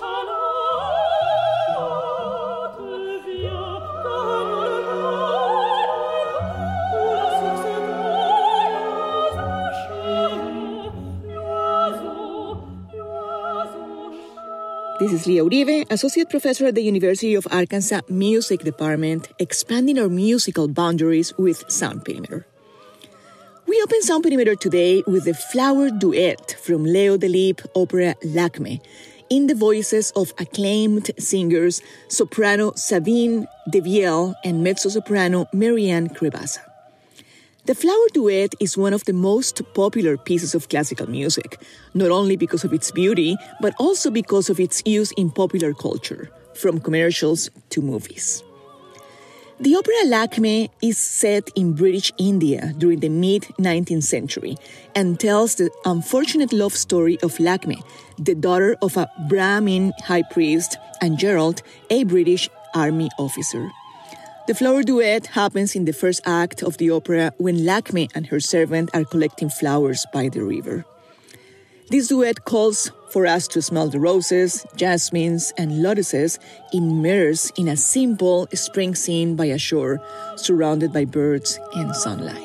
This is Lia Uribe, Associate Professor at the University of Arkansas Music Department, expanding our musical boundaries with Sound Perimeter. We open Sound Perimeter today with the Flower Duet from Leo Delibes' opera L'Acme, in the voices of acclaimed singers soprano Sabine Devielle and mezzo-soprano Marianne Cribasa. The Flower Duet is one of the most popular pieces of classical music, not only because of its beauty, but also because of its use in popular culture, from commercials to movies. The opera L'Acme is set in British India during the mid-19th century and tells the unfortunate love story of L'Acme, the daughter of a Brahmin high priest, and Gerald, a British army officer. The Flower Duet happens in the first act of the opera when L'Acme and her servant are collecting flowers by the river. This duet calls for us to smell the roses, jasmines, and lotuses immersed in a simple spring scene by a shore, surrounded by birds and sunlight.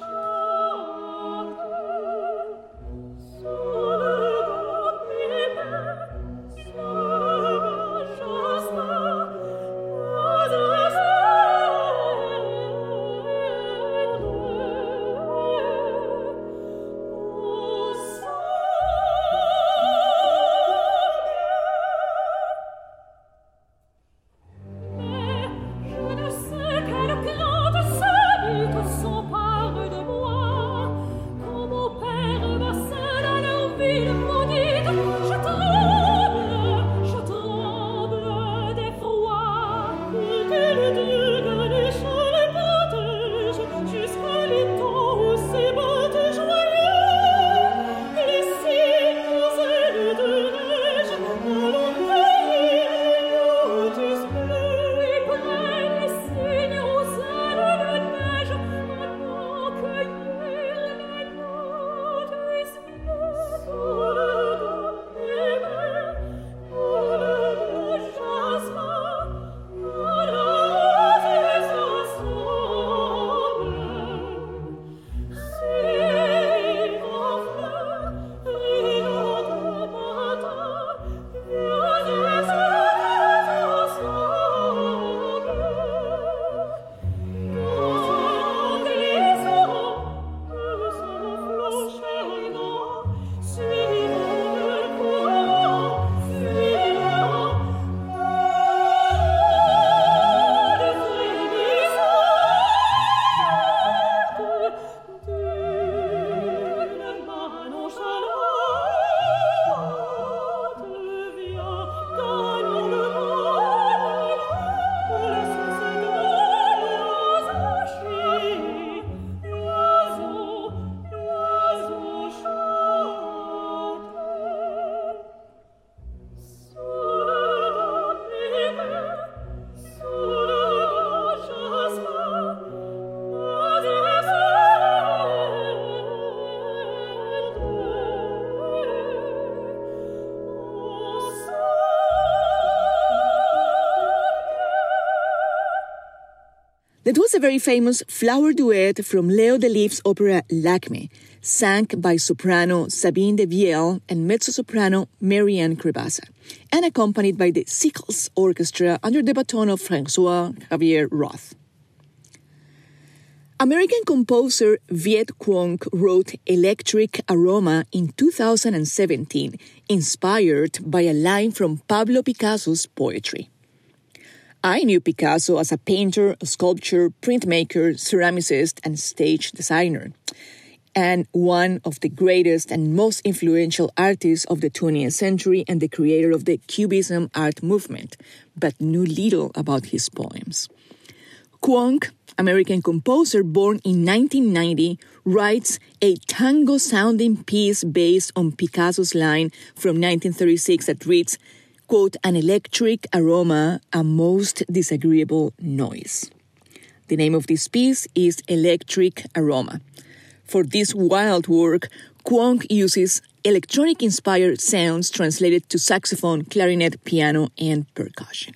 That was a very famous Flower Duet from Leo Delibes' opera L'Acme, sung by soprano Sabine Devielle and mezzo-soprano Marianne Cribasa, and accompanied by the Sickles Orchestra under the baton of François Xavier Roth. American composer Viet Cuong wrote Electric Aroma in 2017, inspired by a line from Pablo Picasso's poetry. I knew Picasso as a painter, a sculptor, printmaker, ceramicist, and stage designer, and one of the greatest and most influential artists of the 20th century and the creator of the Cubism art movement, but knew little about his poems. Cuong, American composer born in 1990, writes a tango-sounding piece based on Picasso's line from 1936 that reads, quote, an electric aroma, a most disagreeable noise. The name of this piece is Electric Aroma. For this wild work, Kwong uses electronic-inspired sounds translated to saxophone, clarinet, piano, and percussion.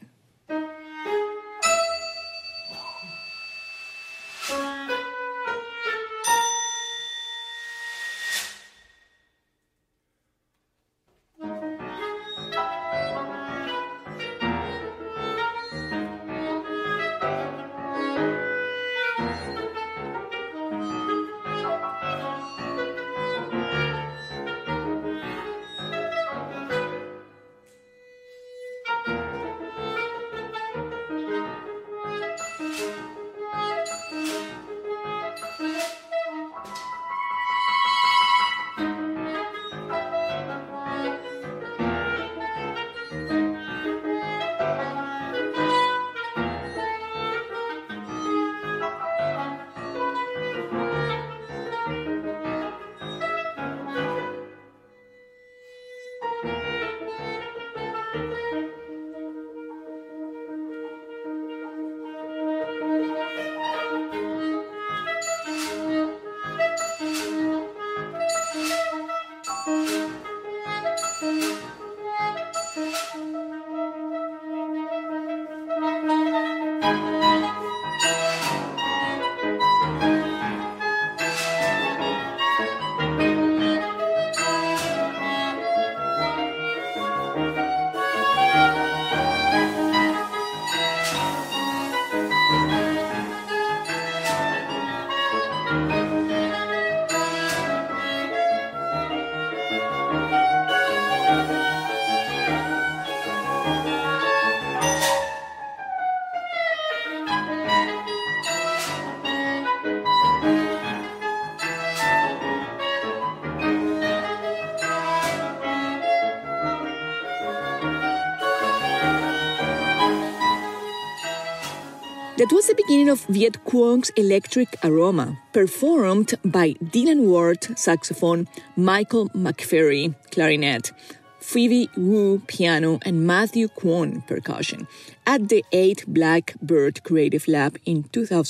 That was the beginning of Viet Cuong's Electric Aroma, performed by Dylan Ward, saxophone, Michael McFerry, clarinet, Phoebe Wu, piano, and Matthew Kwon, percussion, at the 8 Blackbird Creative Lab in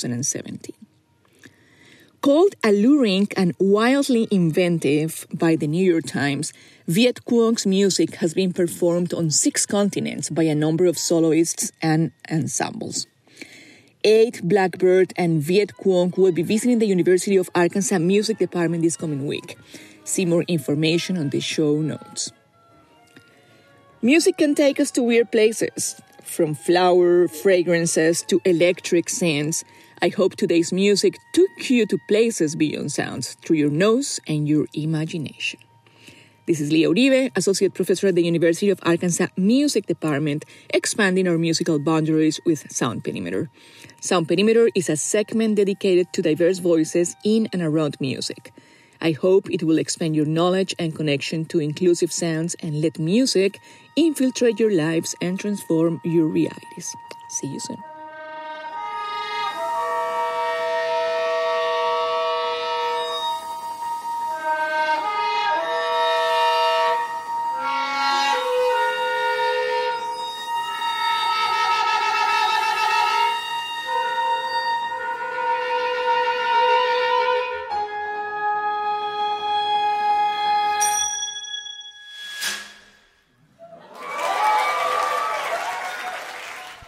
2017. Called alluring and wildly inventive by the New York Times, Viet Cuong's music has been performed on 6 continents by a number of soloists and ensembles. 8 Blackbird and Viet Cuong will be visiting the University of Arkansas Music Department this coming week. See more information on the show notes. Music can take us to weird places, from flower fragrances to electric scents. I hope today's music took you to places beyond sounds through your nose and your imagination. This is Leah Uribe, Associate Professor at the University of Arkansas Music Department, expanding our musical boundaries with Sound Perimeter. Sound Perimeter is a segment dedicated to diverse voices in and around music. I hope it will expand your knowledge and connection to inclusive sounds and let music infiltrate your lives and transform your realities. See you soon.